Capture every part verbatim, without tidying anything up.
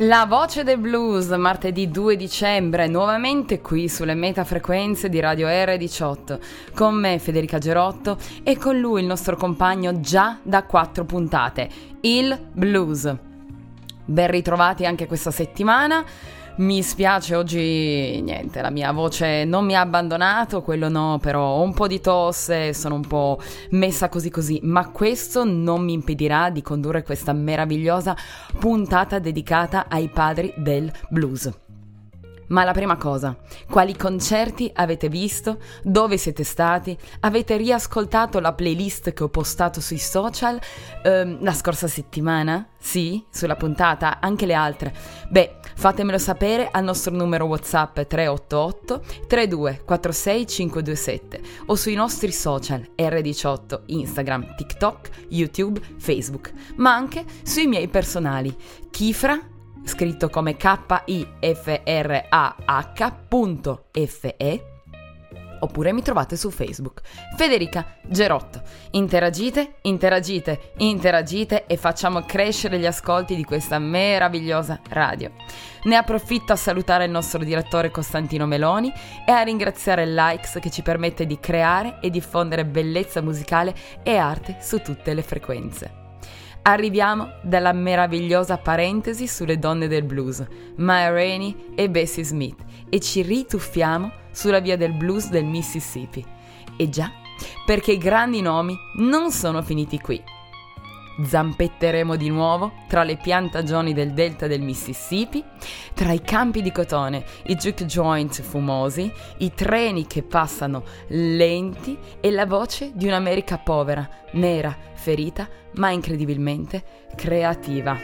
La voce del blues, martedì due dicembre, nuovamente qui sulle metafrequenze di Radio erre diciotto, con me Federica Gerotto e con lui il nostro compagno già da quattro puntate, il blues. Ben ritrovati anche questa settimana. Mi spiace, oggi niente, la mia voce non mi ha abbandonato, quello no, però ho un po' di tosse, sono un po' messa così così, ma questo non mi impedirà di condurre questa meravigliosa puntata dedicata ai padri del blues. Ma la prima cosa, quali concerti avete visto? Dove siete stati? Avete riascoltato la playlist che ho postato sui social ehm, la scorsa settimana? Sì, sulla puntata, anche le altre. Beh, fatemelo sapere al nostro numero WhatsApp tre otto otto tre due quattro sei cinque due sette o sui nostri social erre diciotto, Instagram, TikTok, YouTube, Facebook, ma anche sui miei personali Kifra, scritto come K I F R A H punto F E, oppure mi trovate su Facebook Federica Gerotto. Interagite, interagite, interagite e facciamo crescere gli ascolti di questa meravigliosa radio. Ne approfitto a salutare il nostro direttore Costantino Meloni e a ringraziare Likes che ci permette di creare e diffondere bellezza musicale e arte su tutte le frequenze. Arriviamo dalla meravigliosa parentesi sulle donne del blues, Maya Rainey e Bessie Smith, e ci rituffiamo sulla via del blues del Mississippi. E già, perché i grandi nomi non sono finiti qui. Zampetteremo di nuovo tra le piantagioni del delta del Mississippi, tra i campi di cotone, i juke joint fumosi, i treni che passano lenti e la voce di un'America povera, nera, ferita, ma incredibilmente creativa.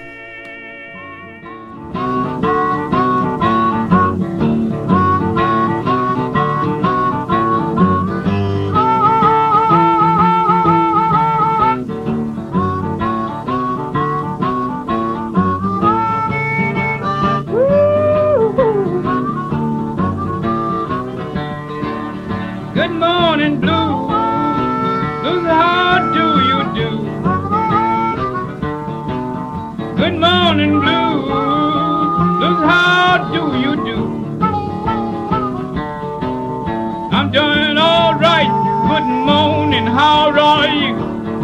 Good morning, blue. Blues, how do you do? Good morning, blue. Blues, how do you do? I'm doing all right. Good morning, how are you?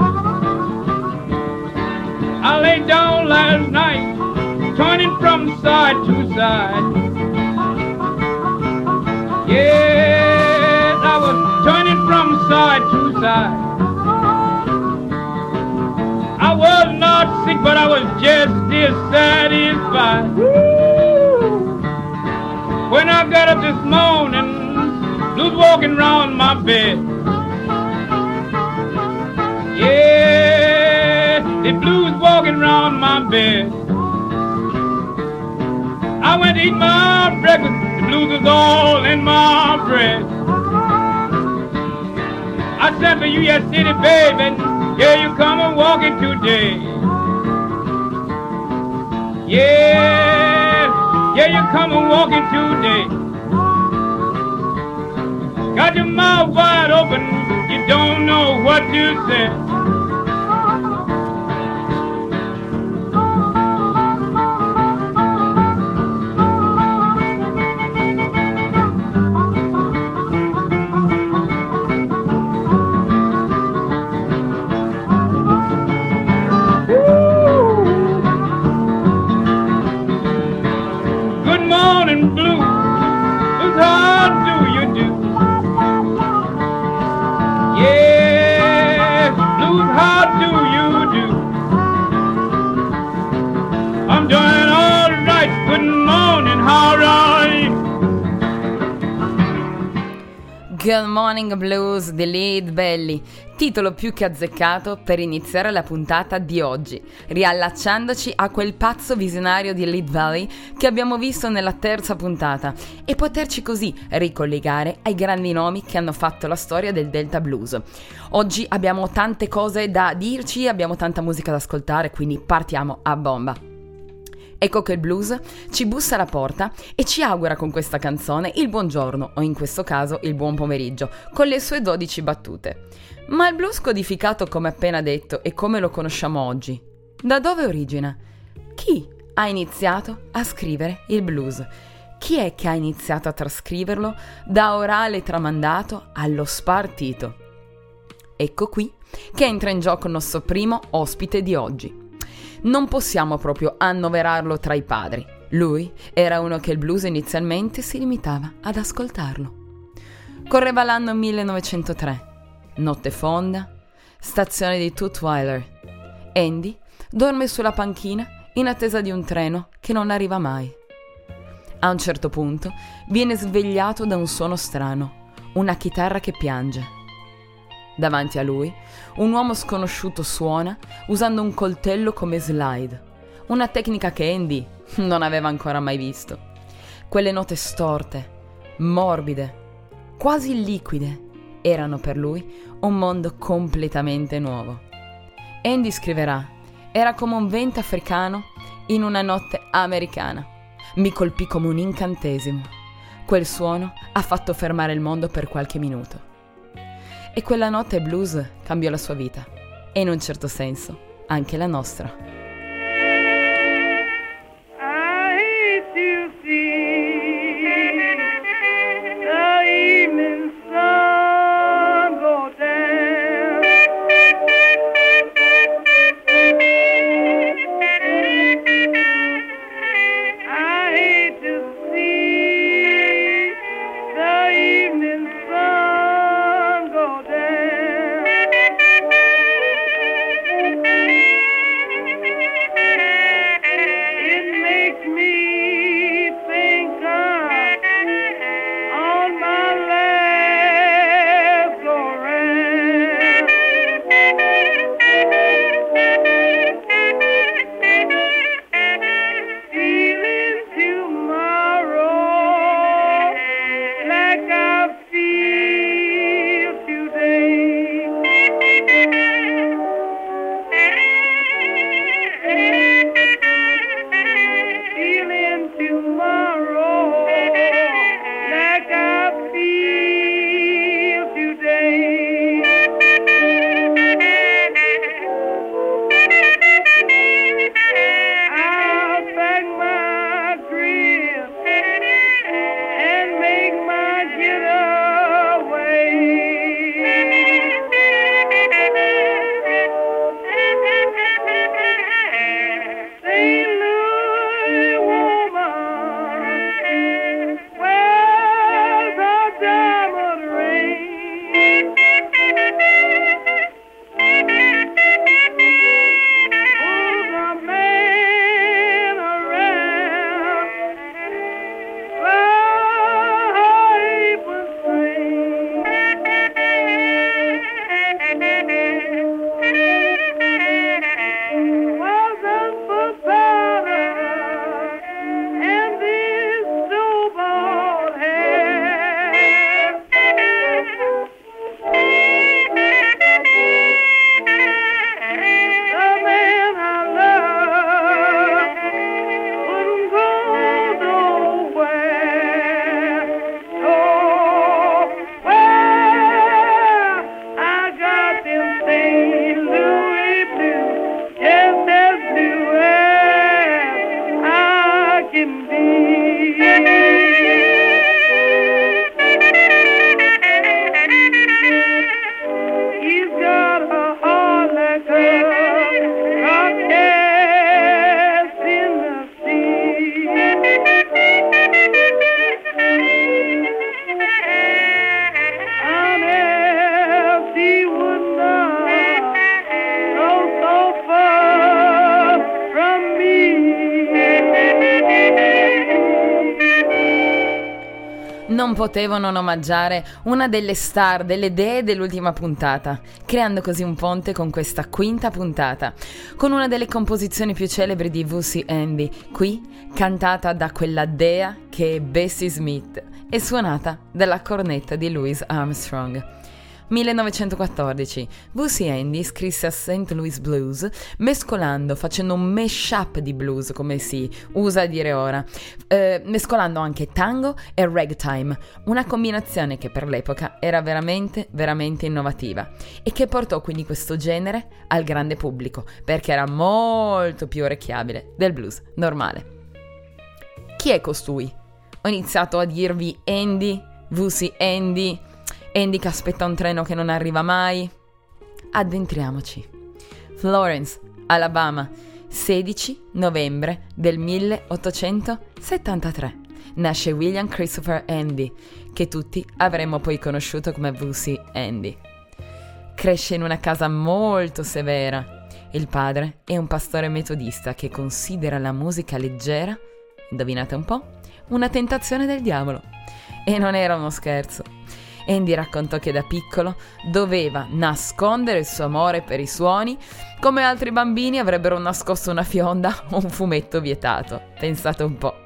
I laid down last night, turning from side to side. Yes, I was turning from side to side. I was not sick, but I was just dissatisfied. When I got up this morning, blues walking around my bed. Yeah, the blues walking around my bed. I went to eat my breakfast, the blues was all in my bread. I sent for you yesterday, baby. Yeah, you come and walking today. Yeah, yeah, you come and walking today. Got your mouth wide open, you don't know what to say. Good Morning Blues di Lead Belly, titolo più che azzeccato per iniziare la puntata di oggi, riallacciandoci a quel pazzo visionario di Lead Belly che abbiamo visto nella terza puntata e poterci così ricollegare ai grandi nomi che hanno fatto la storia del Delta Blues. Oggi abbiamo tante cose da dirci, abbiamo tanta musica da ascoltare, quindi partiamo a bomba. Ecco che il blues ci bussa alla porta e ci augura con questa canzone il buongiorno, o in questo caso il buon pomeriggio, con le sue dodici battute. Ma il blues codificato come appena detto e come lo conosciamo oggi, da dove origina? Chi ha iniziato a scrivere il blues. Chi è che ha iniziato a trascriverlo da orale tramandato allo spartito? Ecco qui che entra in gioco il nostro primo ospite di oggi. Non possiamo proprio annoverarlo tra i padri. Lui era uno che il blues inizialmente si limitava ad ascoltarlo. Correva l'anno millenovecentotre. Notte fonda, stazione di Tutwiler. Andy dorme sulla panchina in attesa di un treno che non arriva mai. A un certo punto viene svegliato da un suono strano, una chitarra che piange. Davanti a lui, un uomo sconosciuto suona usando un coltello come slide, una tecnica che Andy non aveva ancora mai visto. Quelle note storte, morbide, quasi liquide, erano per lui un mondo completamente nuovo. Andy scriverà: era come un vento africano in una notte americana. Mi colpì come un incantesimo. Quel suono ha fatto fermare il mondo per qualche minuto. E quella notte blues cambiò la sua vita. E in un certo senso anche la nostra. Non potevano non omaggiare una delle star, delle dee dell'ultima puntata, creando così un ponte con questa quinta puntata, con una delle composizioni più celebri di V C Andy, qui cantata da quella dea che è Bessie Smith e suonata dalla cornetta di Louis Armstrong. millenovecentoquattordici, Wussy Andy scrisse a Saint Louis Blues, mescolando, facendo un mash-up di blues, come si usa a dire ora, eh, mescolando anche tango e ragtime, una combinazione che per l'epoca era veramente, veramente innovativa e che portò quindi questo genere al grande pubblico, perché era molto più orecchiabile del blues normale. Chi è costui? Ho iniziato a dirvi Andy, Wussy Andy, Andy che aspetta un treno che non arriva mai. Addentriamoci. Florence, Alabama, sedici novembre del milleottocentosettantatré. Nasce William Christopher Andy, che tutti avremmo poi conosciuto come Wussy Andy. Cresce in una casa molto severa. Il padre è un pastore metodista che considera la musica leggera, indovinate un po', una tentazione del diavolo. E non era uno scherzo. Andy raccontò che da piccolo doveva nascondere il suo amore per i suoni, come altri bambini avrebbero nascosto una fionda o un fumetto vietato. Pensate un po'.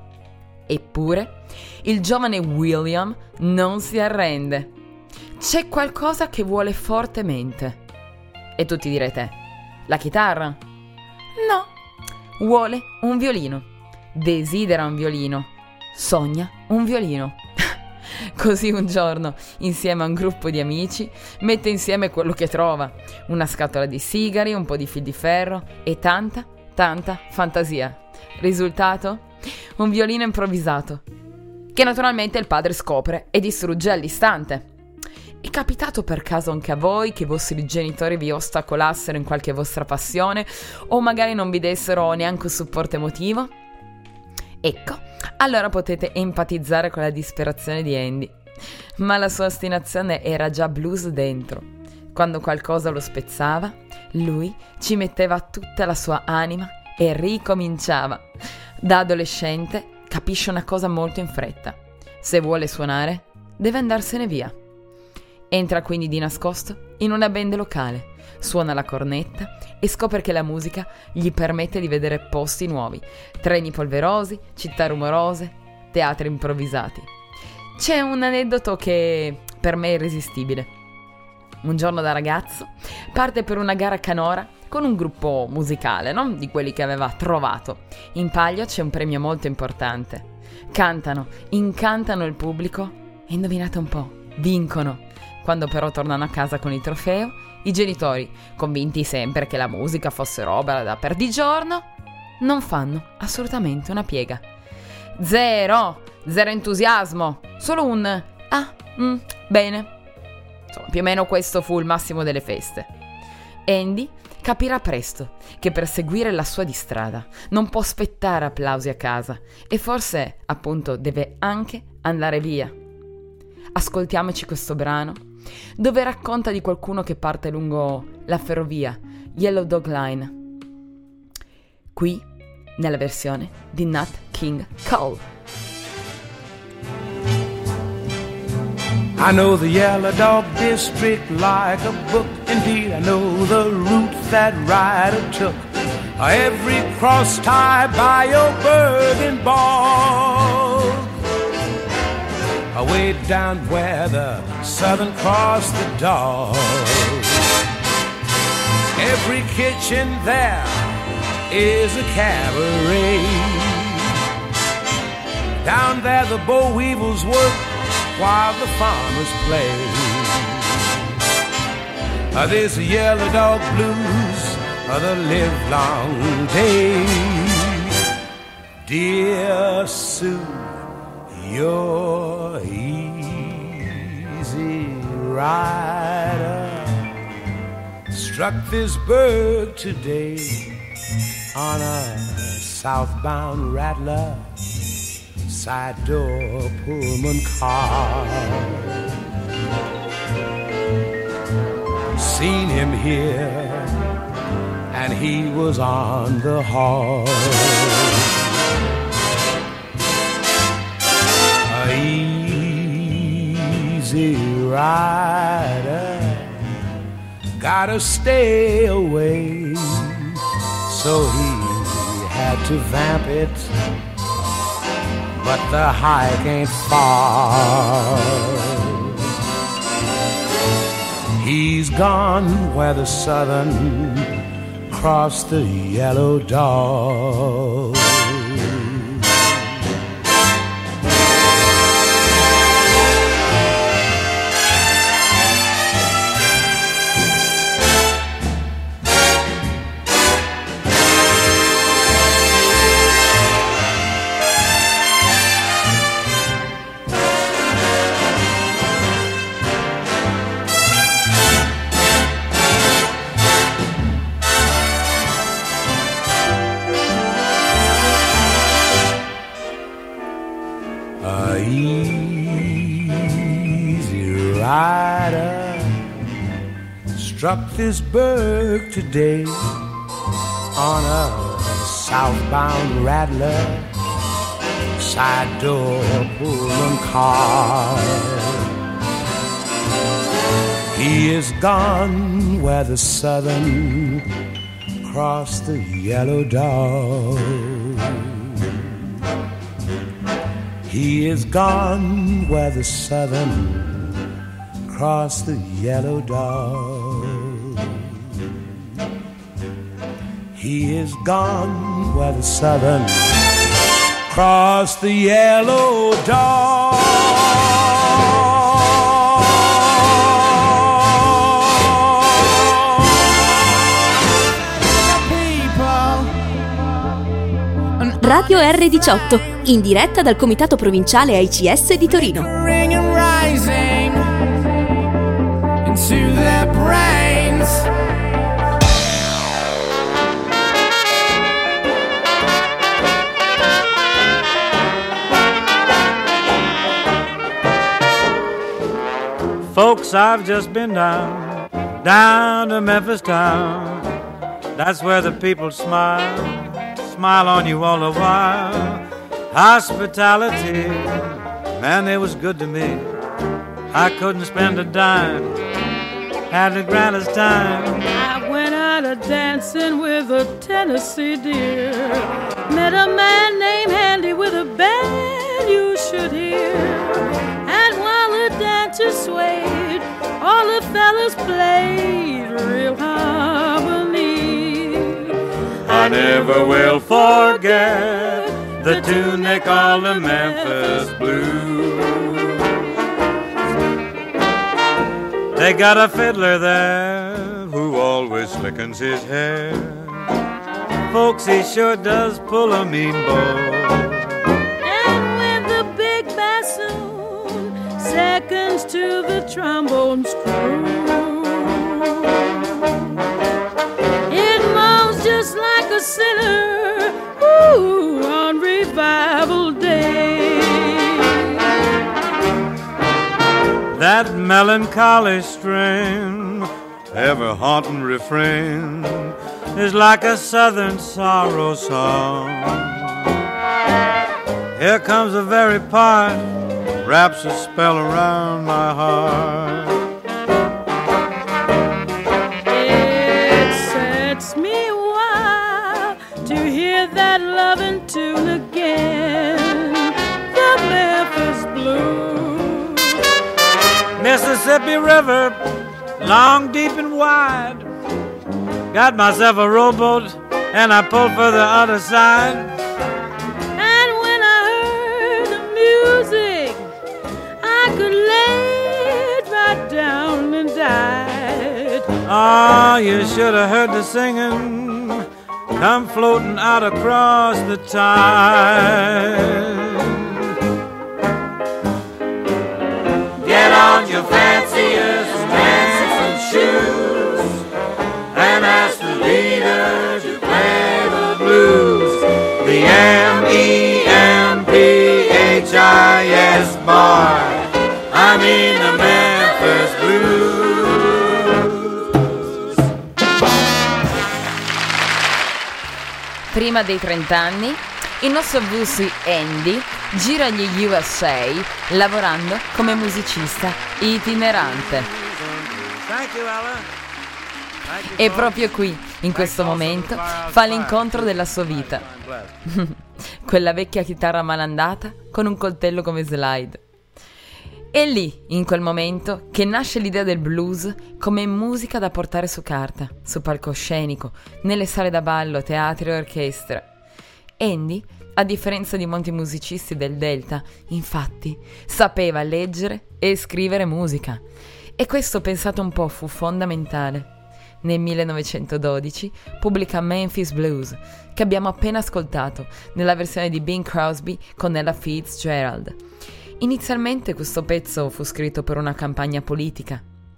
Eppure, il giovane William non si arrende. C'è qualcosa che vuole fortemente. E tutti direte, la chitarra? No, vuole un violino. Desidera un violino. Sogna un violino. Così un giorno, insieme a un gruppo di amici, mette insieme quello che trova: una scatola di sigari, un po' di fil di ferro e tanta, tanta fantasia. Risultato? Un violino improvvisato, che naturalmente il padre scopre e distrugge all'istante. È capitato per caso anche a voi che i vostri genitori vi ostacolassero in qualche vostra passione o magari non vi dessero neanche un supporto emotivo? Ecco, allora potete empatizzare con la disperazione di Andy. Ma la sua ostinazione era già blues dentro. Quando qualcosa lo spezzava, lui ci metteva tutta la sua anima e ricominciava. Da adolescente capisce una cosa molto in fretta: se vuole suonare, deve andarsene via. Entra quindi di nascosto in una band locale, suona la cornetta e scopre che la musica gli permette di vedere posti nuovi, treni polverosi, città rumorose, teatri improvvisati. C'è un aneddoto che per me è irresistibile. Un giorno da ragazzo parte per una gara canora con un gruppo musicale, no? Di quelli che aveva trovato. In palio c'è un premio molto importante. Cantano, incantano il pubblico e indovinate un po', vincono. Quando però tornano a casa con il trofeo, i genitori, convinti sempre che la musica fosse roba da perdigiorno, non fanno assolutamente una piega. Zero, zero entusiasmo, solo un ah, mm, bene. Insomma, più o meno questo fu il massimo delle feste. Andy capirà presto che per seguire la sua di strada non può aspettare applausi a casa e forse, appunto, deve anche andare via. Ascoltiamoci questo brano, dove racconta di qualcuno che parte lungo la ferrovia Yellow Dog Line, qui nella versione di Nat King Cole. I know the Yellow Dog District like a book. Indeed, I know the route that rider took. Every cross tie by your Bergen bog, way down where the Southern Cross the dog. Every kitchen there is a cabaret. Down there the boll weevils work while the farmers play. Uh, there's the Yellow Dog Blues of the livelong day. Dear Sue, you're easy rider struck this burg today on a southbound rattler side door Pullman car. Seen him here and he was on the horse. Easy rider, gotta stay away, so he had to vamp it, but the hike ain't far. He's gone where the Southern crossed the Yellow Dog. Struck this burg today on a southbound rattler, side door pulling car. He is gone where the Southern crossed the Yellow Dog. He is gone where the Southern crossed the Yellow Dog. He is gone where the Southern crossed the Yellow Dog. Radio R diciotto, in diretta dal Comitato Provinciale A I C S di Torino. Folks, I've just been down, down to Memphis town. That's where the people smile, smile on you all the while. Hospitality, man, it was good to me. I couldn't spend a dime, had the grandest time. I went out a dancing with a Tennessee dear. Met a man named Handy with a band you should hear. And while the dancers swayed, all the fellas played real harmony. I never will forget the tune they call the Memphis Blues. They got a fiddler there who always slickens his hair. Folks, he sure does pull a mean bow. And when the big bassoon seconds to the trombone screw, it moans just like a sinner, ooh, on revival day. That melancholy strain, ever haunting refrain, is like a southern sorrow song. Here comes the very part, wraps a spell around my heart. It sets me wild to hear that loving tune again, the Memphis Blues. Mississippi River, long, deep, and wide. Got myself a rowboat, and I pulled for the other side. And when I heard the music, I could lay it right down and died. Oh, you should have heard the singing come floating out across the tide. Get on your fanciest dancing shoes and ask the leader to play the blues. The M E M P H I S bar, I mean the Memphis Blues. Prima dei trent'anni, il nostro V C Andy gira gli U S A lavorando come musicista itinerante. Thank you, Ella. E proprio qui, in questo momento, fa l'incontro della sua vita. Quella vecchia chitarra malandata con un coltello come slide. È lì, in quel momento, che nasce l'idea del blues come musica da portare su carta, su palcoscenico, nelle sale da ballo, teatri e orchestre. Andy, a differenza di molti musicisti del Delta, infatti, sapeva leggere e scrivere musica. E questo, pensato un po', fu fondamentale. Nel millenovecentododici pubblica Memphis Blues, che abbiamo appena ascoltato, nella versione di Bing Crosby con Ella Fitzgerald. Inizialmente questo pezzo fu scritto per una campagna politica.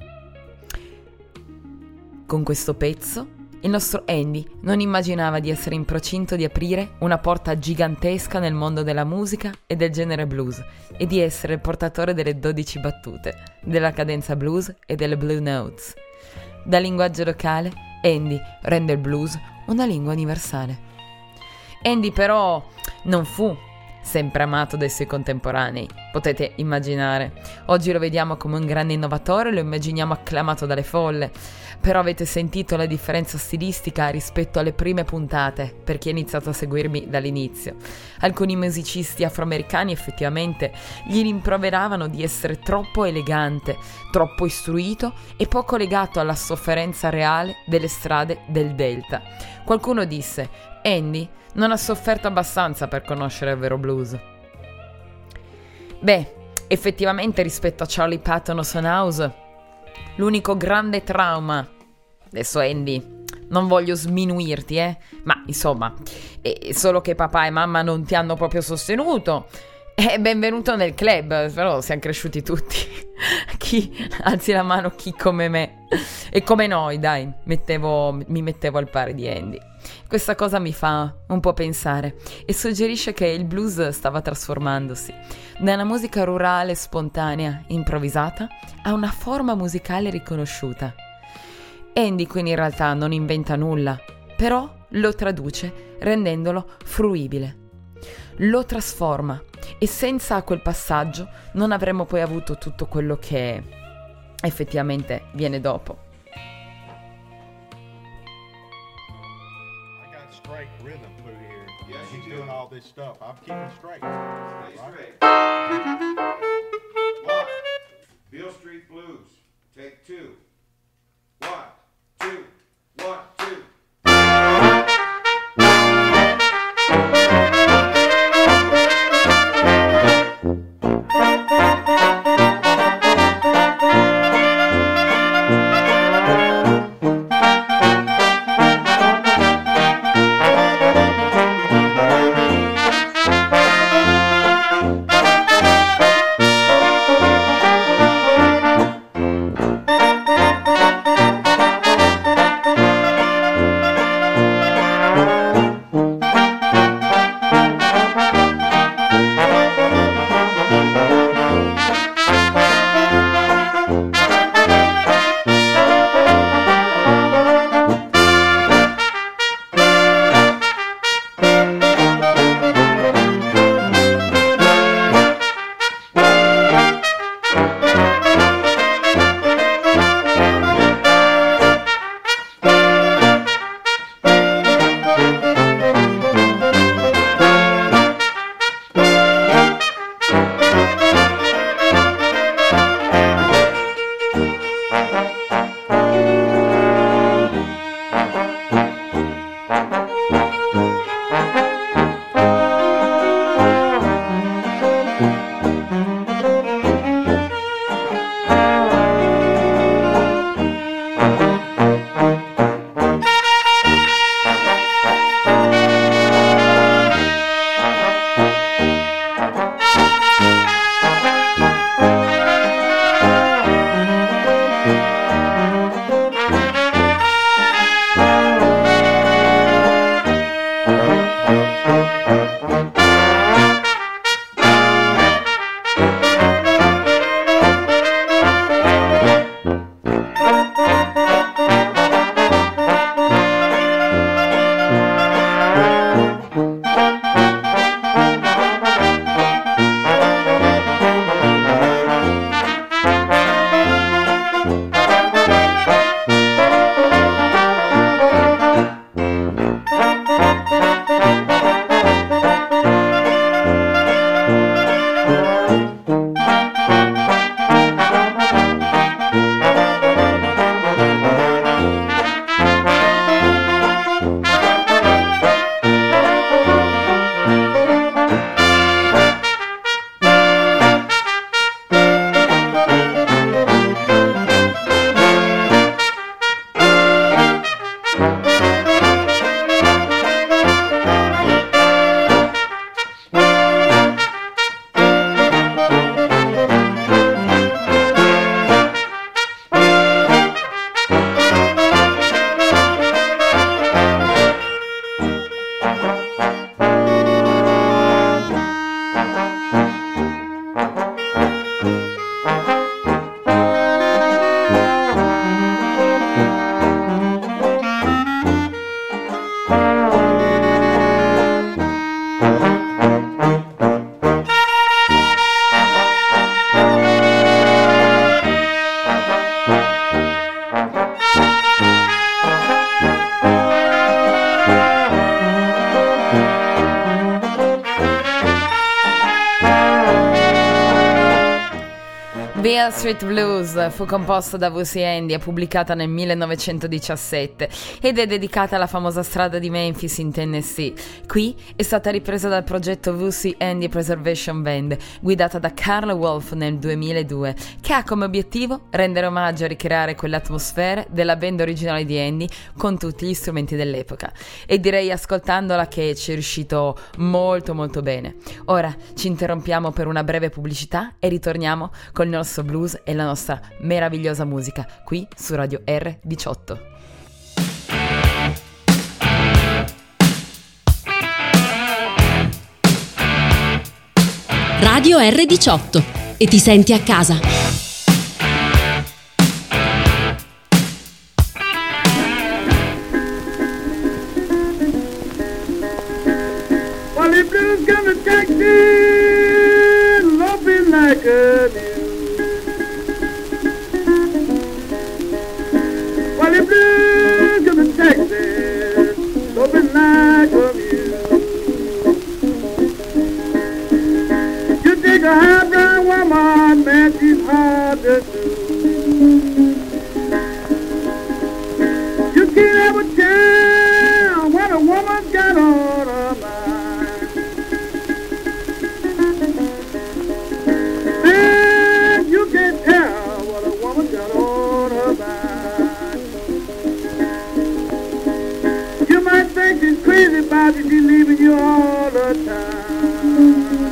Con questo pezzo il nostro Andy non immaginava di essere in procinto di aprire una porta gigantesca nel mondo della musica e del genere blues e di essere il portatore delle dodici battute, della cadenza blues e delle blue notes. Da linguaggio locale, Andy rende il blues una lingua universale. Andy però non fu sempre amato dai suoi contemporanei, potete immaginare. Oggi lo vediamo come un grande innovatore, lo immaginiamo acclamato dalle folle, però avete sentito la differenza stilistica rispetto alle prime puntate, per chi ha iniziato a seguirmi dall'inizio. Alcuni musicisti afroamericani effettivamente gli rimproveravano di essere troppo elegante, troppo istruito e poco legato alla sofferenza reale delle strade del Delta. Qualcuno disse: Andy non ha sofferto abbastanza per conoscere il vero blues. Beh, effettivamente rispetto a Charlie Patton o Sonhouse, l'unico grande trauma, adesso Andy, non voglio sminuirti, eh, ma insomma, è solo che papà e mamma non ti hanno proprio sostenuto. E benvenuto nel club, però siamo cresciuti tutti. Chi, alzi la mano chi come me e come noi, dai, mettevo, mi mettevo al pari di Andy. Questa cosa mi fa un po' pensare e suggerisce che il blues stava trasformandosi da una musica rurale, spontanea, improvvisata, a una forma musicale riconosciuta. Andy quindi in realtà non inventa nulla, però lo traduce rendendolo fruibile. Lo trasforma e senza quel passaggio non avremmo poi avuto tutto quello che effettivamente viene dopo. Straight rhythm through here. Yeah, he's doing all this stuff. I'm keeping straight. Stay Right? straight. One, Beale Street Blues. Take two. One, two, one, two. Beale Street Blues fu composta da V C Andy e pubblicata nel millenovecentodiciassette ed è dedicata alla famosa strada di Memphis in Tennessee. Qui è stata ripresa dal progetto V C Andy Preservation Band, guidata da Carl Wolf nel duemiladue, che ha come obiettivo rendere omaggio e ricreare quell'atmosfera della band originale di Andy con tutti gli strumenti dell'epoca. E direi ascoltandola che ci è riuscito molto molto bene. Ora ci interrompiamo per una breve pubblicità e ritorniamo col nostro blues e la nostra meravigliosa musica qui su Radio erre diciotto. Radio erre diciotto, e ti senti a casa. Well, the blues gonna take me, loping like a mule. Well, the blues gonna take me, loping like a mule. You take a high brown woman, man, she's hard to do. You can't ever tell what a woman's got on her mind. Man, you can't tell what a woman's got on her mind. You might think she's crazy about you, she's leaving you all the time.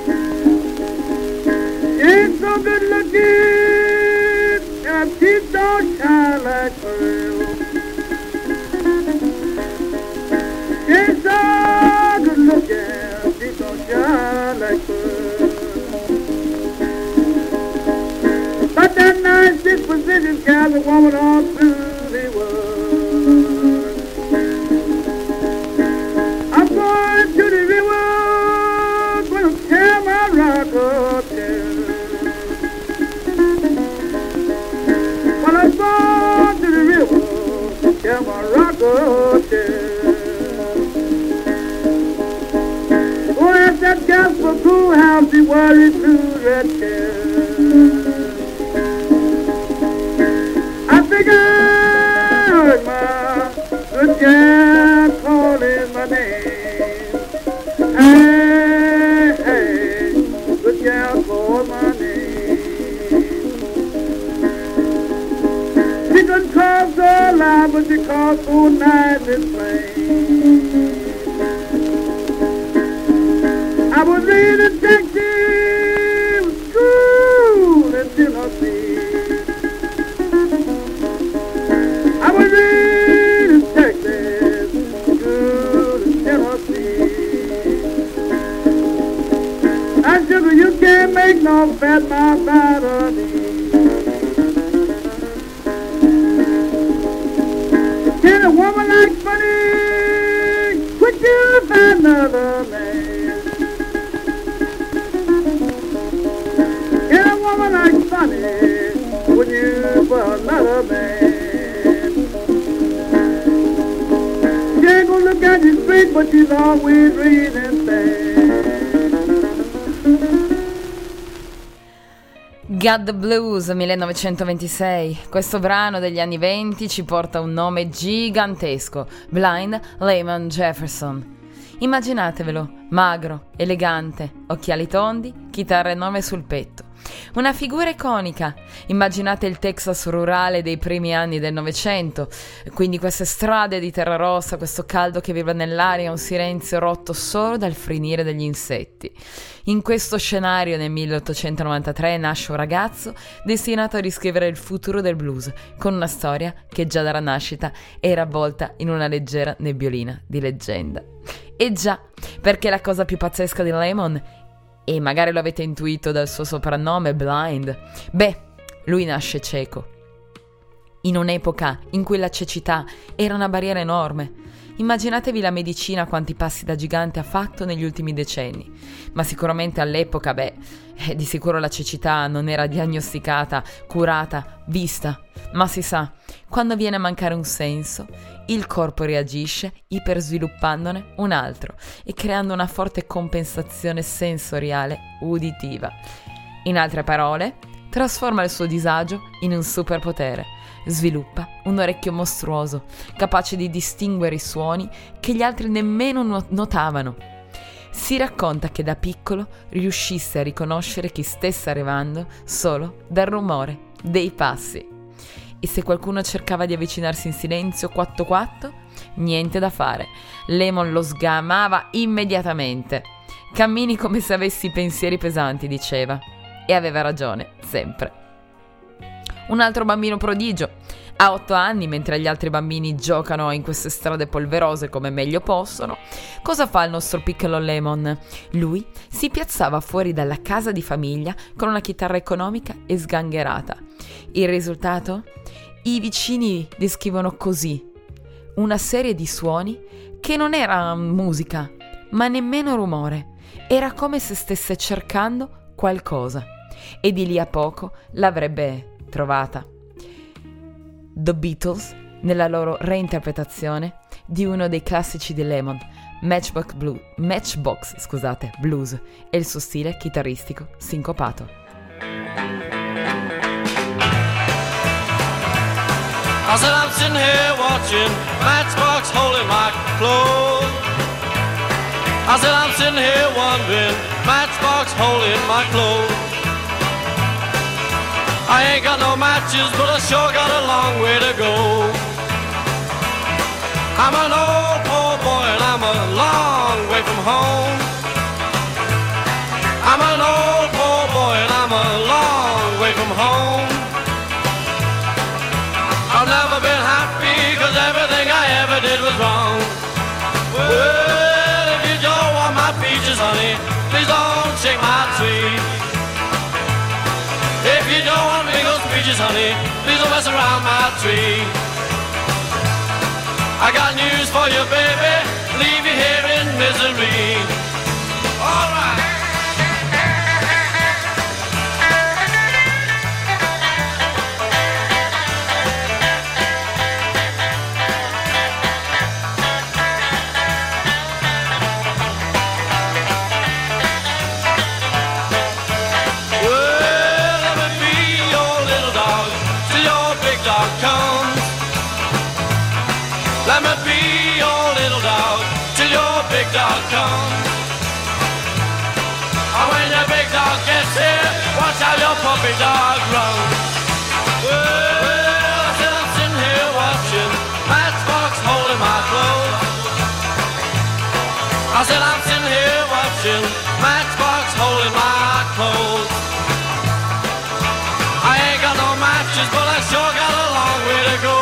She ain't so good looking, and her teeth don't shine like pearls. She ain't so good looking, she don't shine like pearls. But that nice disposition carries a woman all through the world. I'm going to the river, gonna tear my rock up there. Well, I'm going to the river, tear my rock up there. Go ask that gospel cool house, be worried through that chair. I think I heard my good gal calling my name. Hey, hey, good gal call my name. She couldn't call so loud, but she called so nice and plain. I was reading detective school in Tennessee. I was reading Texas school in Tennessee. I sugar, you can't make no fat mouth out of me. Can a woman like funny? Would you find another man? Can a woman like funny? Would you for another man? She ain't gonna look at you straight, but she's always reading things. Got the Blues millenovecentoventisei. Questo brano degli anni venti ci porta un nome gigantesco: Blind Lemon Jefferson. Immaginatevelo, magro, elegante, occhiali tondi, chitarra enorme sul petto. Una figura iconica. Immaginate il Texas rurale dei primi anni del Novecento, quindi queste strade di terra rossa, questo caldo che vibra nell'aria, un silenzio rotto solo dal finire degli insetti. In questo scenario nel milleottocentonovantatré nasce un ragazzo destinato a riscrivere il futuro del blues, con una storia che già dalla nascita era avvolta in una leggera nebbiolina di leggenda. E già, perché la cosa più pazzesca di Lemon, e magari lo avete intuito dal suo soprannome Blind, beh, lui nasce cieco. In un'epoca in cui la cecità era una barriera enorme. Immaginatevi la medicina quanti passi da gigante ha fatto negli ultimi decenni, ma sicuramente all'epoca, beh, eh, di sicuro la cecità non era diagnosticata, curata, vista, ma si sa, quando viene a mancare un senso, il corpo reagisce ipersviluppandone un altro e creando una forte compensazione sensoriale uditiva. In altre parole, trasforma il suo disagio in un superpotere. Sviluppa un orecchio mostruoso, capace di distinguere i suoni che gli altri nemmeno no- notavano. Si racconta che da piccolo riuscisse a riconoscere chi stesse arrivando solo dal rumore dei passi. E se qualcuno cercava di avvicinarsi in silenzio quatto quatto, niente da fare. Lemon lo sgamava immediatamente. Cammini come se avessi pensieri pesanti, diceva. E aveva ragione, sempre. Un altro bambino prodigio. A otto anni, mentre gli altri bambini giocano in queste strade polverose come meglio possono, cosa fa il nostro piccolo Lemon? Lui si piazzava fuori dalla casa di famiglia con una chitarra economica e sgangherata. Il risultato? I vicini descrivono così: una serie di suoni che non era musica, ma nemmeno rumore. Era come se stesse cercando qualcosa, e di lì a poco l'avrebbe trovata. The Beatles, nella loro reinterpretazione di uno dei classici di Lemon, Matchbox, Blue, Matchbox scusate, Blues, e il suo stile chitarristico sincopato. I said I'm sitting here watching Matchbox holding my clothes. I said I'm sitting here wondering Matchbox holding my clothes. I ain't got no matches, but I sure got a long way to go. I'm an old poor boy and I'm a long way from home. I'm an old poor boy and I'm a long way from home. I've never been happy, cause everything I ever did was wrong. Well, if you don't want my peaches, honey, please don't shake my tree. If you don't want me those peaches, honey, please don't mess around my tree. I got news for you, baby, leave you here in misery. All right. Let me be your little dog till your big dog comes. And when your big dog gets here, watch how your puppy dog runs. Well, I said I'm sitting here watching Matchbox holding my clothes. I said I'm sitting here watching Matchbox holding my clothes. I ain't got no matches, but I sure got a long way to go.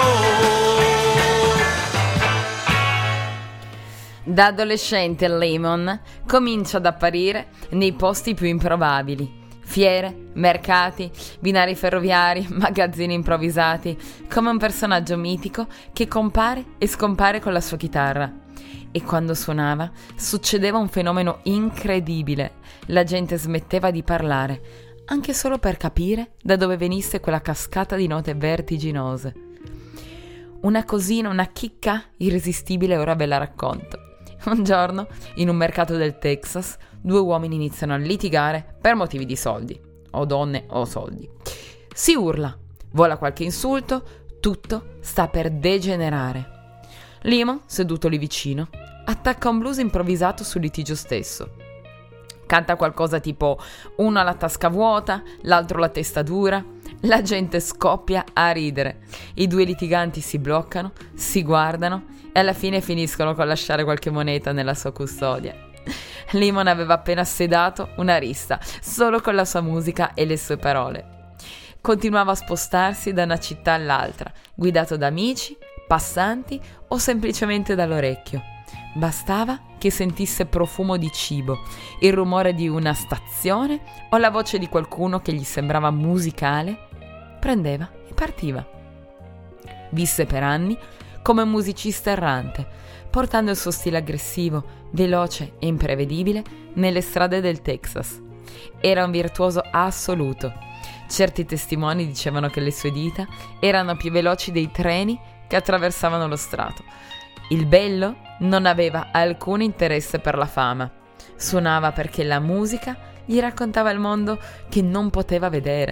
Da adolescente Lemon comincia ad apparire nei posti più improbabili: fiere, mercati, binari ferroviari, magazzini improvvisati, come un personaggio mitico che compare e scompare con la sua chitarra. E quando suonava succedeva un fenomeno incredibile: la gente smetteva di parlare, anche solo per capire da dove venisse quella cascata di note vertiginose. Una cosina, una chicca irresistibile, ora ve la racconto. Un giorno, in un mercato del Texas, due uomini iniziano a litigare per motivi di soldi, o donne o soldi. Si urla, vola qualche insulto, tutto sta per degenerare. Lemon, seduto lì vicino, attacca un blues improvvisato sul litigio stesso. Canta qualcosa tipo uno ha la tasca vuota, l'altro la testa dura. La gente scoppia a ridere. I due litiganti si bloccano, si guardano e alla fine finiscono con lasciare qualche moneta nella sua custodia. Lemon aveva appena sedato una rissa, solo con la sua musica e le sue parole. Continuava a spostarsi da una città all'altra, guidato da amici, passanti o semplicemente dall'orecchio. Bastava che sentisse profumo di cibo, il rumore di una stazione o la voce di qualcuno che gli sembrava musicale, prendeva e partiva. Visse per anni come musicista errante, portando il suo stile aggressivo, veloce e imprevedibile nelle strade del Texas. Era un virtuoso assoluto. Certi testimoni dicevano che le sue dita erano più veloci dei treni che attraversavano lo strato. Il bello non aveva alcun interesse per la fama. Suonava perché la musica gli raccontava il mondo che non poteva vedere.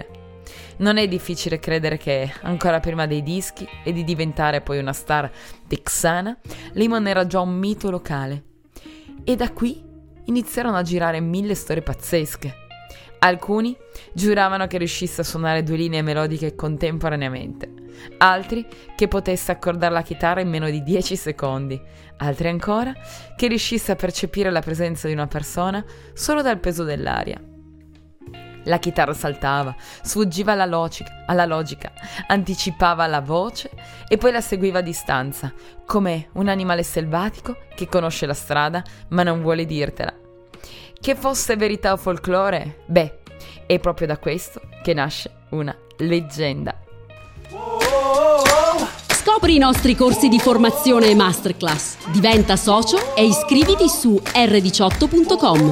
Non è difficile credere che, ancora prima dei dischi e di diventare poi una star texana, Lemon era già un mito locale. E da qui iniziarono a girare mille storie pazzesche. Alcuni giuravano che riuscisse a suonare due linee melodiche contemporaneamente, altri che potesse accordare la chitarra in meno di dieci secondi, altri ancora che riuscisse a percepire la presenza di una persona solo dal peso dell'aria. La chitarra saltava, sfuggiva alla logica, alla logica, anticipava la voce e poi la seguiva a distanza, come un animale selvatico che conosce la strada ma non vuole dirtela. Che fosse verità o folklore? Beh, è proprio da questo che nasce una leggenda. Scopri i nostri corsi di formazione e masterclass. Diventa socio e iscriviti su erre diciotto punto com.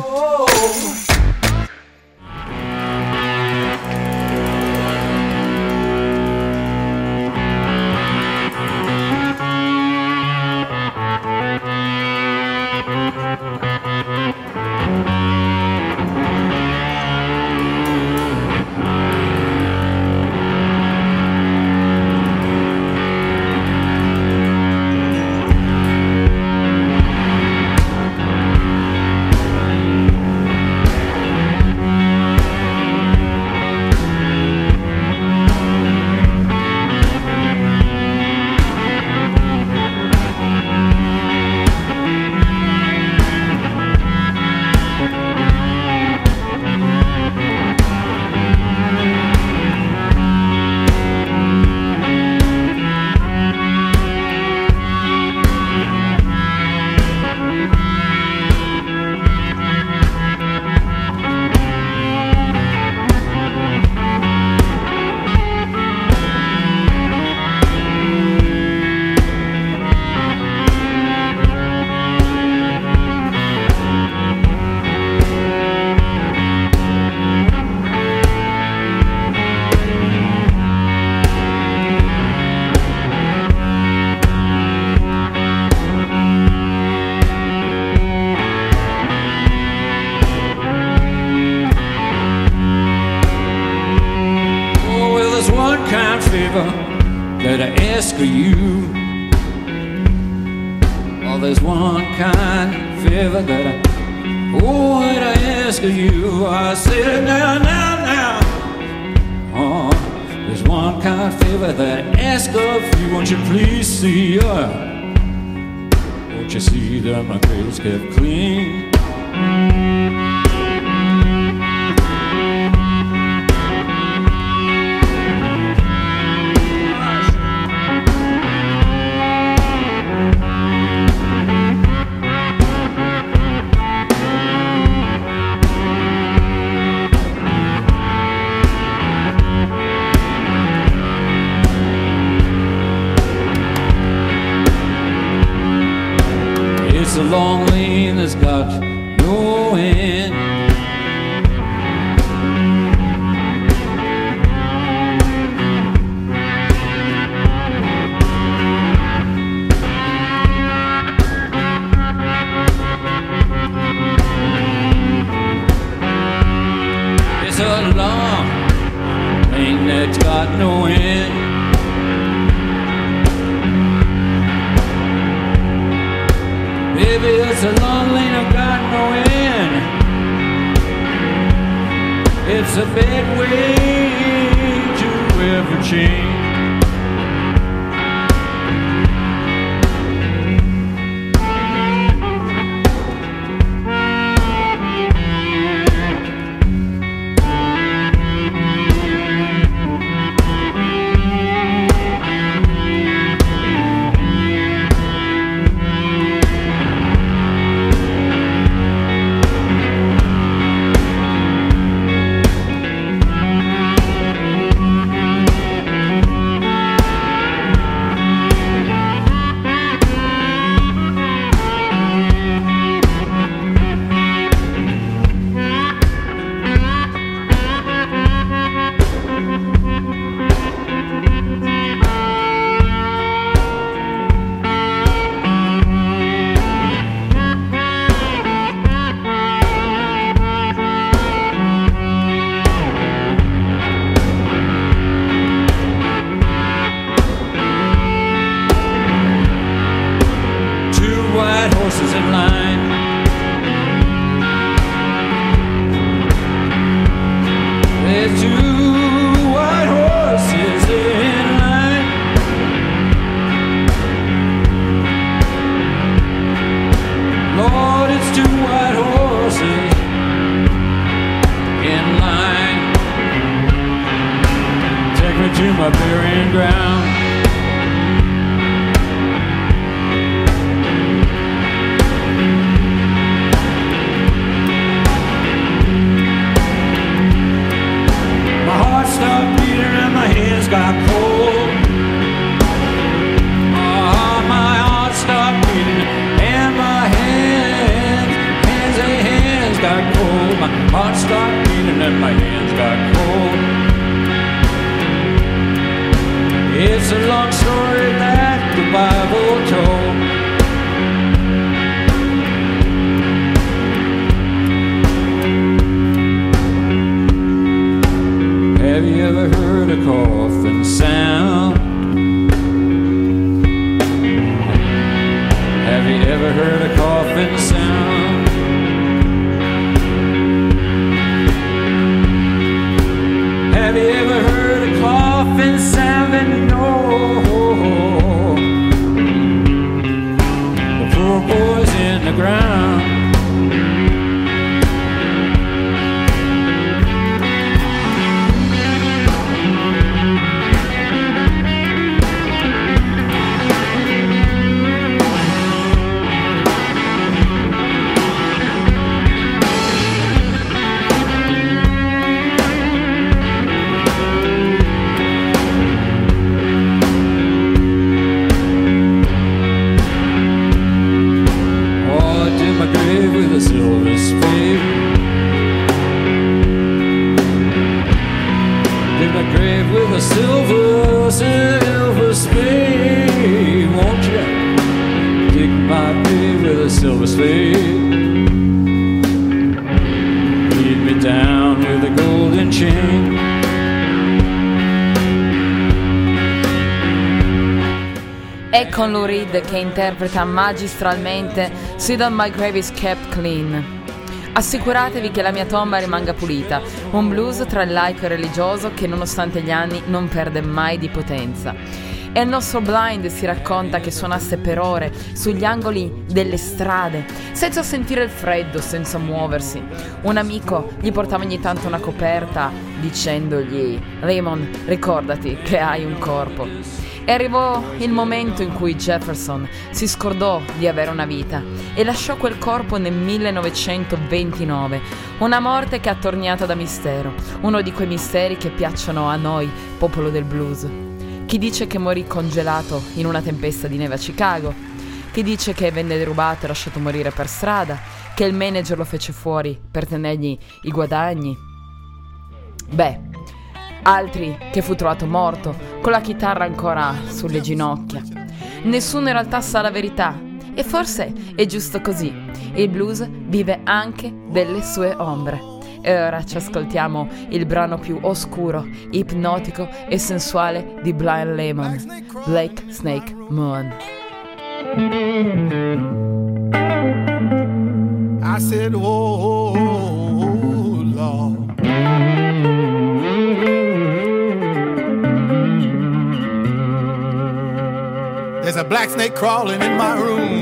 That I ask of you. Oh, there's one kind of favor that I, oh, that I ask of you. I said now, now, now. Oh, there's one kind of favor that I ask of you. Won't you please see, uh, won't you see that my cradle's kept clean? It's a long lane that's got no end. It's a long lane that's got no end. Baby, it's a long lane I've got no end. It's a bad way to ever change. horses in line. There's two white horses in line. Lord, it's two white horses in line. Take me to my burying ground. My heart stopped beating and my hands got cold. Oh, my heart stopped beating and my hands, hands and hands got cold. My heart stopped beating and my hands got cold. It's a long story that the Bible told. Have you ever heard a coffin sound? Have you ever heard a coffin sound? Have you ever heard a coffin sound? And no, the poor boy's in the ground. With a silver spade, dig my grave with a silver, silver spade. Won't you dig my grave with a silver spade? Lead me down with a golden chain. È con Lou Reed che interpreta magistralmente Sit on My Grave is Kept Clean. Assicuratevi che la mia tomba rimanga pulita, un blues tra il laico e il religioso che nonostante gli anni non perde mai di potenza. E il nostro Blind si racconta che suonasse per ore sugli angoli delle strade, senza sentire il freddo, senza muoversi. Un amico gli portava ogni tanto una coperta dicendogli: Raymond, ricordati che hai un corpo. E arrivò il momento in cui Jefferson si scordò di avere una vita e lasciò quel corpo nel millenovecentoventinove, una morte che è attorniata da mistero, uno di quei misteri che piacciono a noi, popolo del blues. Chi dice che morì congelato in una tempesta di neve a Chicago, chi dice che venne derubato e lasciato morire per strada, che il manager lo fece fuori per tenergli i guadagni. Beh, altri che fu trovato morto, con la chitarra ancora sulle ginocchia. Nessuno in realtà sa la verità, e forse è giusto così. Il blues vive anche delle sue ombre. E ora ci ascoltiamo il brano più oscuro, ipnotico e sensuale di Blind Lemon, Black Snake Moon. I said, oh, Lord. There's a black snake crawling in my room.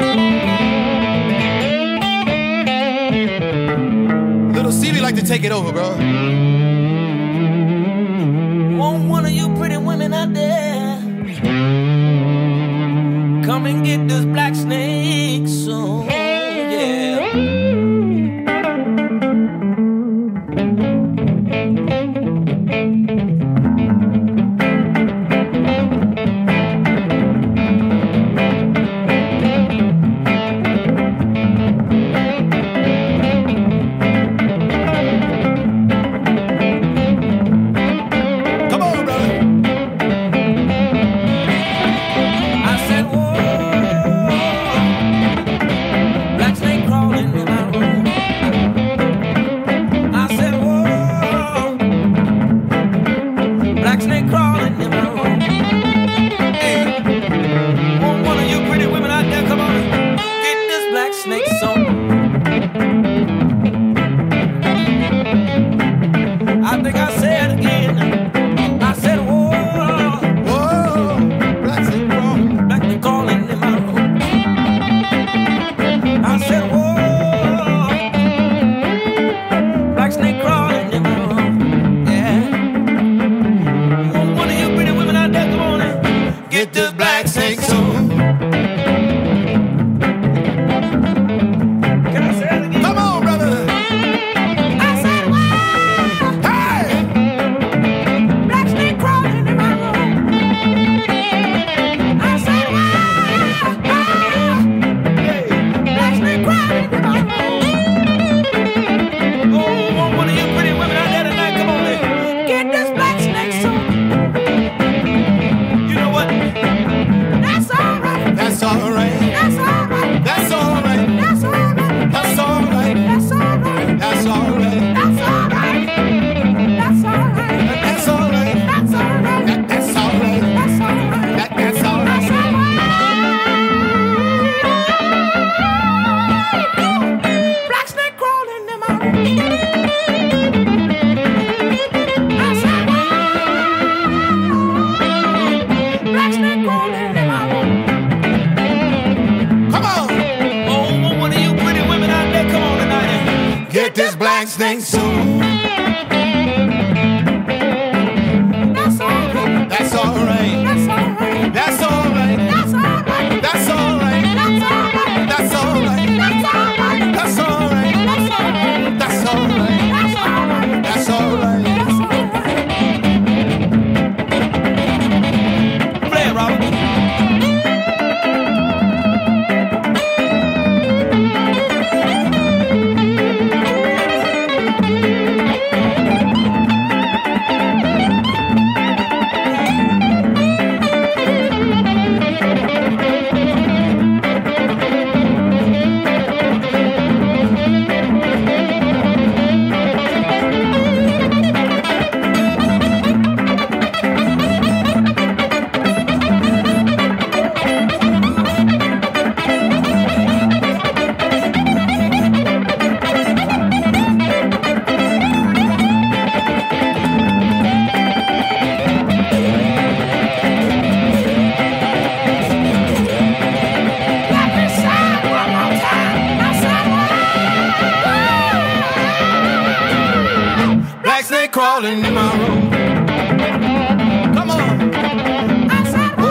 Little Celie like to take it over, bro. Want one of you pretty women out there, come and get this black snake soon, yeah. snake soon. That's all right. That's all right. That's all right. That's all right. That's all right. That's all right. That's all right. That's all right. That's all right. That's all right. Play it, Robert. Crawling in my room. Come on. I said, ooh,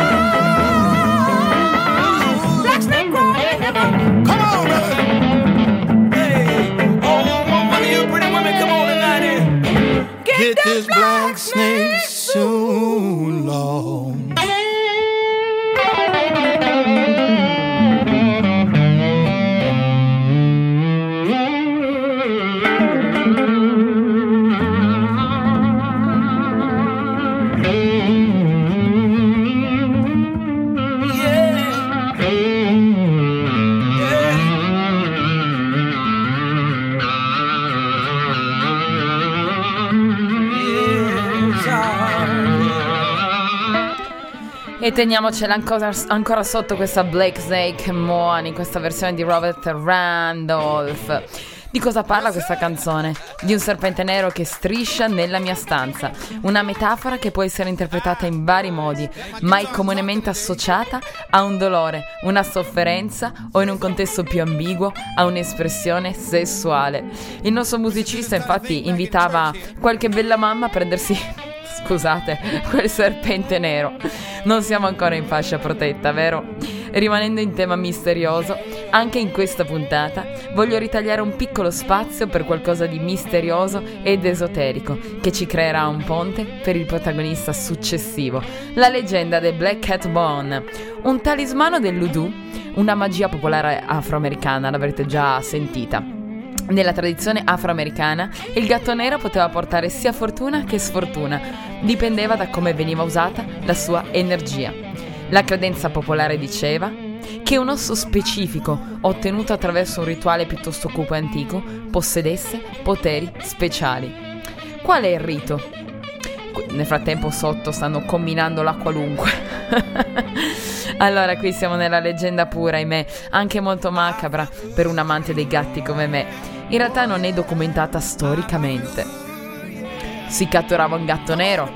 black snake crawling in my room. Come on, brother. Hey, oh, one of you pretty women, come on tonight here. Get, Get this black snake soon, Lord. E teniamocela ancora, ancora sotto questa Black Snake Moan in questa versione di Robert Randolph. Di cosa parla questa canzone? Di un serpente nero che striscia nella mia stanza, una metafora che può essere interpretata in vari modi, ma è comunemente associata a un dolore, una sofferenza o in un contesto più ambiguo a un'espressione sessuale. Il nostro musicista infatti invitava qualche bella mamma a prendersi... Scusate, quel serpente nero. Non siamo ancora in fascia protetta, vero? Rimanendo in tema misterioso, anche in questa puntata voglio ritagliare un piccolo spazio per qualcosa di misterioso ed esoterico che ci creerà un ponte per il protagonista successivo, la leggenda del Black Cat Bone, un talismano dell'Udu, una magia popolare afroamericana, l'avrete già sentita. Nella tradizione afroamericana, il gatto nero poteva portare sia fortuna che sfortuna, dipendeva da come veniva usata la sua energia. La credenza popolare diceva che un osso specifico, ottenuto attraverso un rituale piuttosto cupo e antico, possedesse poteri speciali. Qual è il rito? Nel frattempo sotto stanno combinando la qualunque. Allora, qui siamo nella leggenda pura, ahimè, anche molto macabra per un amante dei gatti come me. In realtà non è documentata storicamente. Si catturava un gatto nero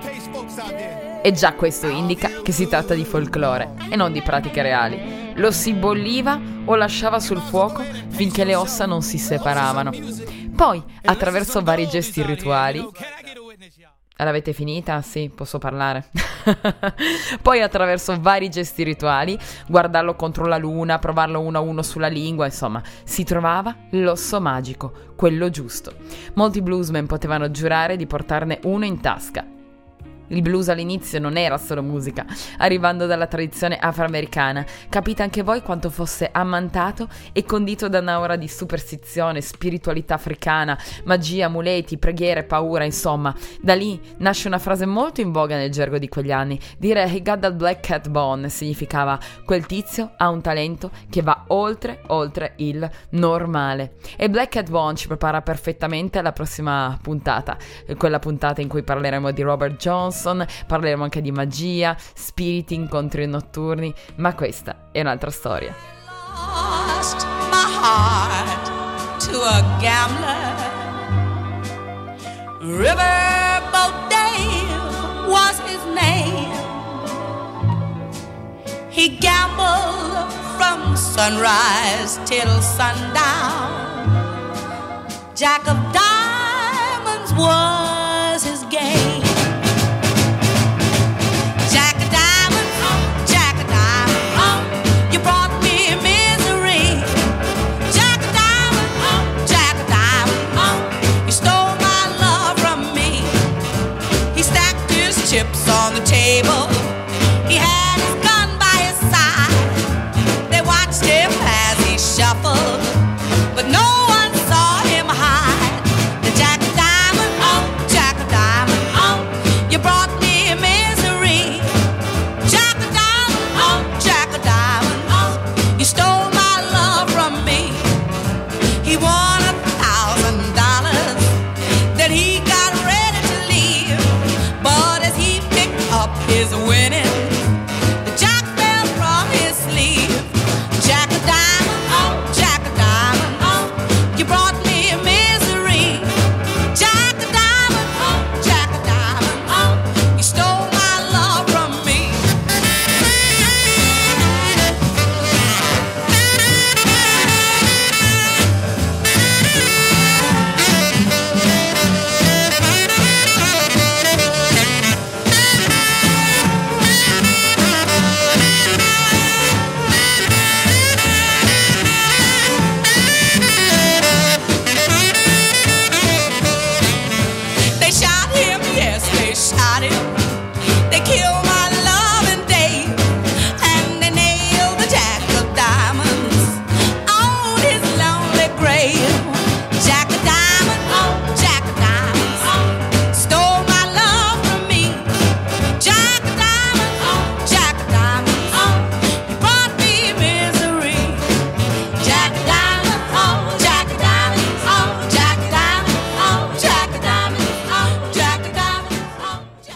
e già questo indica che si tratta di folklore e non di pratiche reali. Lo si bolliva o lasciava sul fuoco finché le ossa non si separavano. Poi, attraverso vari gesti rituali... L'avete finita? Sì, posso parlare. Poi attraverso vari gesti rituali, guardarlo contro la luna, provarlo uno a uno sulla lingua, insomma, si trovava l'osso magico, quello giusto. Molti bluesmen potevano giurare di portarne uno in tasca. Il blues all'inizio non era solo musica, arrivando dalla tradizione afroamericana. Capite anche voi quanto fosse ammantato e condito da un'aura di superstizione, spiritualità africana, magia, amuleti, preghiere, paura, insomma. Da lì nasce una frase molto in voga nel gergo di quegli anni. Dire "He got that black cat bone" significava quel tizio ha un talento che va oltre, oltre il normale. E Black Cat Bone ci prepara perfettamente alla prossima puntata, quella puntata in cui parleremo di Robert Johnson. Parleremo anche di magia, spiriti, incontri notturni, ma questa è un'altra storia. Lost my heart to a gambler. Riverboat Dave was his name. He gambled from sunrise till sundown, Jack of diamonds was his game. Jack of diamonds, oh, Jack of diamonds, oh, you brought me misery. Jack of diamonds, oh, Jack of diamonds, oh, you stole my love from me. He stacked his chips on the table. He had his gun by his side. They watched him as he shuffled, but no one saw him hide. The Jack of diamonds, oh, Jack of diamonds, oh, you brought me misery. Jack of diamonds, oh, Jack of diamonds, oh, you stole my love from me. He won a thousand dollars, then he got ready to leave. But as he picked up his winnings, the jack fell from his sleeve. Jack of diamonds, oh, Jack of diamonds, oh, you brought me misery. Jack of diamonds, oh, Jack of diamonds, oh, you stole my love from me. They shot him, yes, they shot him. They killed my loving Dave, and they nailed the Jack of diamonds on his lonely grave. Jack of diamonds, oh, Jack of diamonds, oh, stole my love from me. Jack of diamonds, oh, Jack of diamonds, oh, you brought me misery. Jack of diamonds, oh, Jack of diamonds, oh, Jack of diamonds, oh, Jack of diamonds, oh, Jack of diamonds, oh, Jack.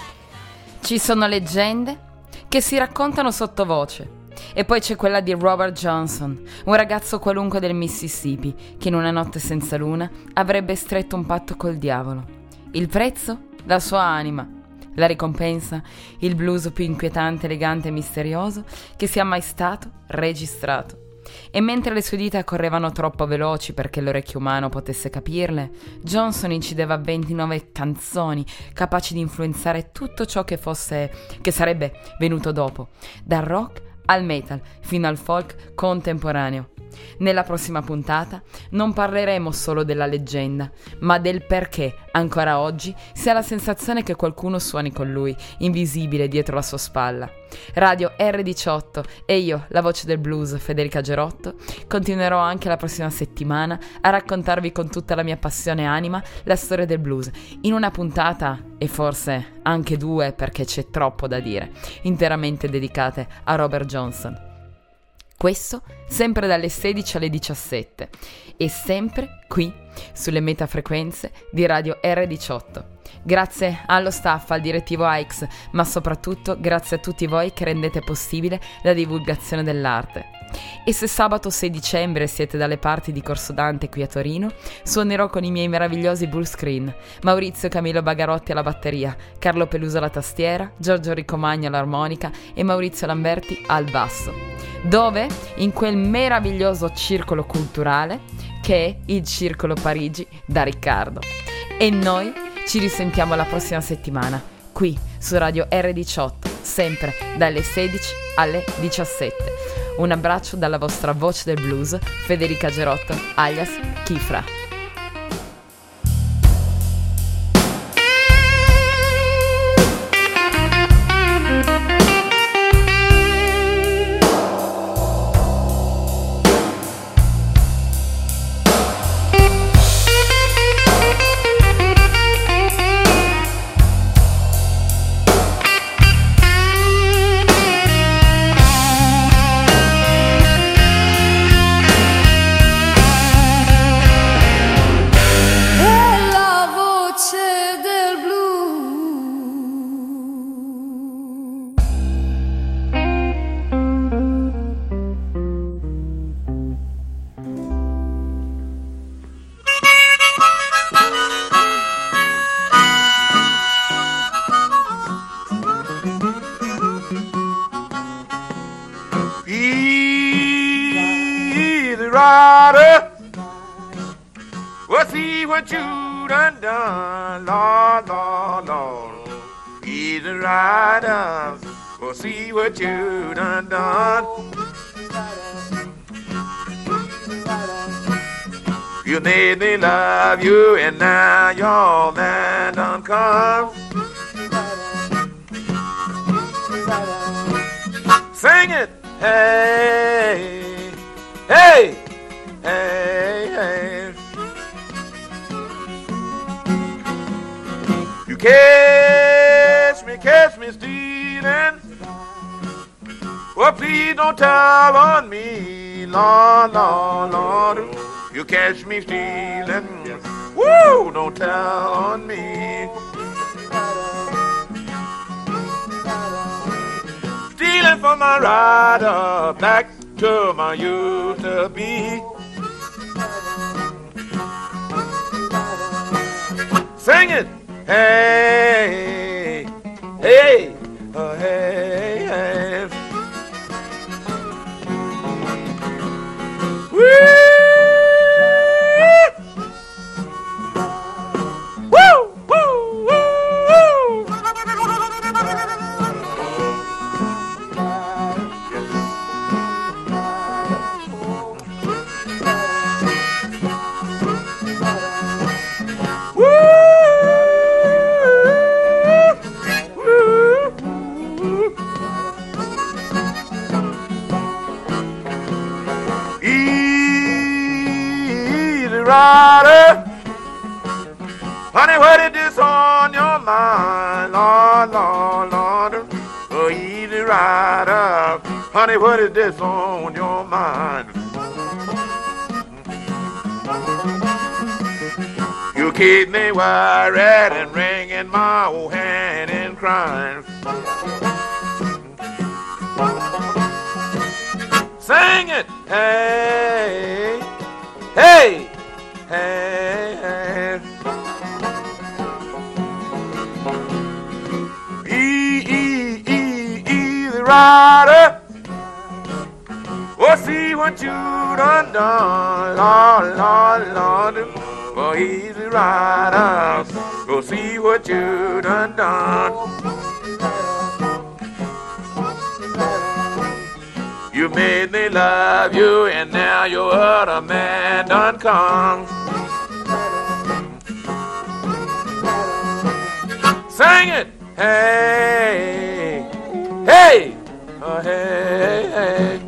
Ci sono leggende che si raccontano sottovoce. E poi c'è quella di Robert Johnson, un ragazzo qualunque del Mississippi che in una notte senza luna avrebbe stretto un patto col diavolo. Il prezzo? La sua anima. La ricompensa? Il blues più inquietante, elegante e misterioso che sia mai stato registrato. E mentre le sue dita correvano troppo veloci perché l'orecchio umano potesse capirle, Johnson incideva ventinove canzoni capaci di influenzare tutto ciò che fosse, che sarebbe venuto dopo, dal rock al metal fino al folk contemporaneo. Nella prossima puntata non parleremo solo della leggenda, ma del perché ancora oggi si ha la sensazione che qualcuno suoni con lui, invisibile dietro la sua spalla. Radio erre diciotto e io, la voce del blues, Federica Gerotto, continuerò anche la prossima settimana a raccontarvi con tutta la mia passione e anima la storia del blues, in una puntata, e forse anche due perché c'è troppo da dire, interamente dedicate a Robert Johnson. Questo sempre dalle sedici alle diciassette e sempre qui sulle metafrequenze di Radio erre diciotto. Grazie allo staff, al direttivo Aix, ma soprattutto grazie a tutti voi che rendete possibile la divulgazione dell'arte. E se sabato sei dicembre siete dalle parti di Corso Dante qui a Torino, suonerò con i miei meravigliosi Blue Screen, Maurizio Camillo Bagarotti alla batteria, Carlo Peluso alla tastiera, Giorgio Riccomagno all'armonica e Maurizio Lamberti al basso. Dove? In quel meraviglioso circolo culturale che è il Circolo Parigi da Riccardo. E noi ci risentiamo la prossima settimana, qui su Radio erre diciotto, sempre dalle sedici alle diciassette. Un abbraccio dalla vostra voce del blues, Federica Gerotto, alias Kifra. Rider, Well, see what you done done, Lord, Lord, Lord. Easy rider. Well, see what you done done. You made me love you, and now your man done come. Sing it, hey, hey, hey, hey. You catch me, catch me stealing. Well, please don't tell on me, Lord, Lord, Lord. You catch me stealing. Woo, don't tell on me. Stealing from my rider back to my used to be. Sing it, hey, hey, oh, hey, hey. Woo! Woo! Woo! Woo! Rider, honey, what is this on your mind, Lord, Lord, Lord? Oh, easy rider, honey, what is this on your mind? You keep me worried and wringing my old hand and crying. Sing it, hey, hey. Hey, hey. E, E, E, easy rider. Oh, see what you done done, Lord, Lord, Lord. Oh, easy rider. Go see what you done done. You made me love you, and now your other man done come. Sing it, hey, hey, oh, hey, hey.